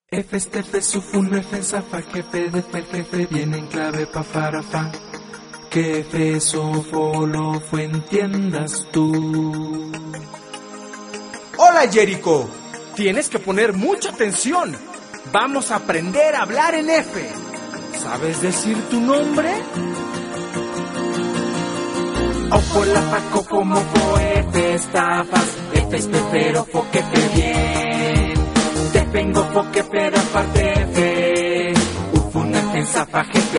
F este F sufun F zafa jefe de fer jefe viene en clave pa farafa. Que F sofolo fue entiendas tú. Hola Jericho, tienes que poner mucha atención. Vamos a aprender a hablar en F. ¿Sabes decir tu nombre? Ojo la faco como fo F estafas. F es pero fo que fe bien. Te vengo fo que pero aparte F. Ufun F zafa jefe.